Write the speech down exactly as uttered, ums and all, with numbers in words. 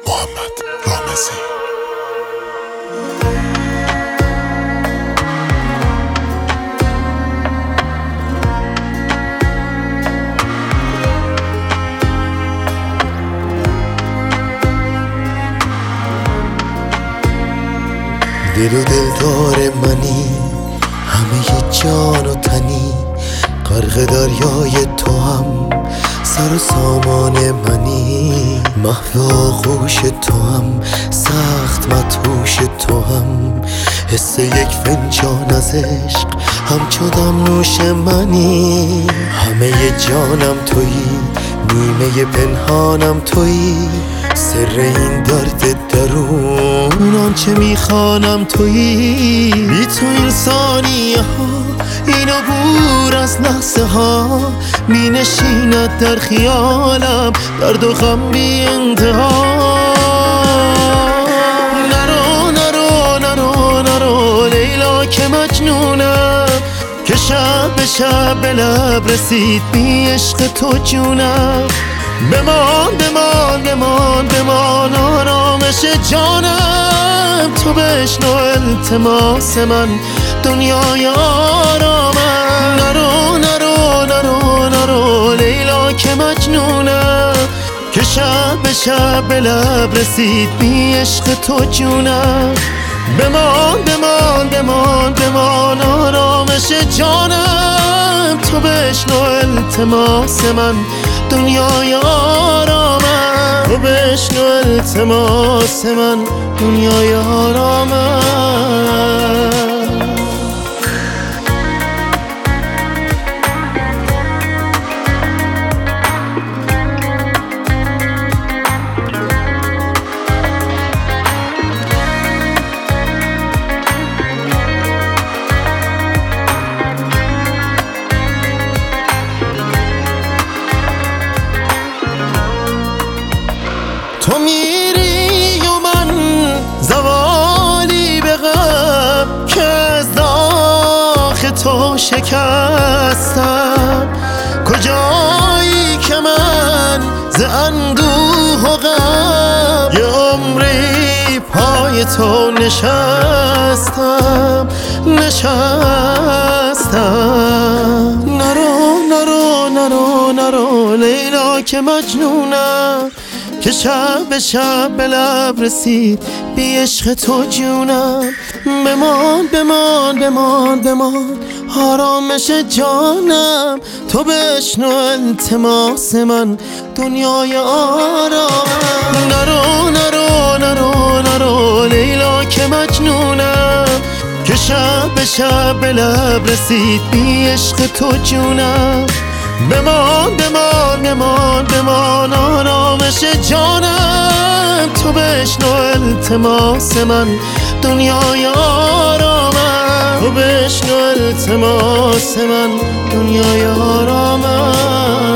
محمد رامزی. دل و دلدار منی، همه جان و تنی، غرق دریای تو هم سر و سامان منی. محو آغوش تو هم، سخت مدهوش تو هم، حس یک فنجان از عشق همچو دم نوش منی. همه جانم تویی، نیمه پنهانم تویی، سر این درد درون آنچه میخوانم تویی. بی تو این ثانیه ها، این عبور از لحظه ها، می نشیند در خیالم درد و غم بی انتها. نرو نرو نرو نرو لیلا که مجنونم، که شب به شب به لب رسید بی عشق تو جونم. بمان بمان بمان بمان آرامش جانم، تو بشنو التماس من دنیای آرامم. نرو نرو نرو نرو لیلا که مجنونم، که شب به شب به لب رسید بی عشق تو جونم. بمان بمان بمان بمان آرامش جانم، تو بشنو التماس من دنیای آرامم. تو بشنو التماس من دنیای آرامم. تو میری و من زوالی به غم، که از داغ تو شکستم. کجایی که من ز اندوه و غم، یه عمری پای تو نشستم نشستم. نرو نرو نرو نرو لیلا که مجنونم، که شب به شب به لب رسید بی عشق تو جونم. بمان بمان بمان بمان آرامش جانم، تو بشنو التماس من دنیای آرامم. نرو نرو نرو نرو لیلا که مجنونم، که شب به شب به لب رسید بی عشق تو جونم. بمان بمان بمان بمان آرامش جانم، تو بشنو التماس من دنیای آرامم. تو بشنو التماس من دنیای آرامم.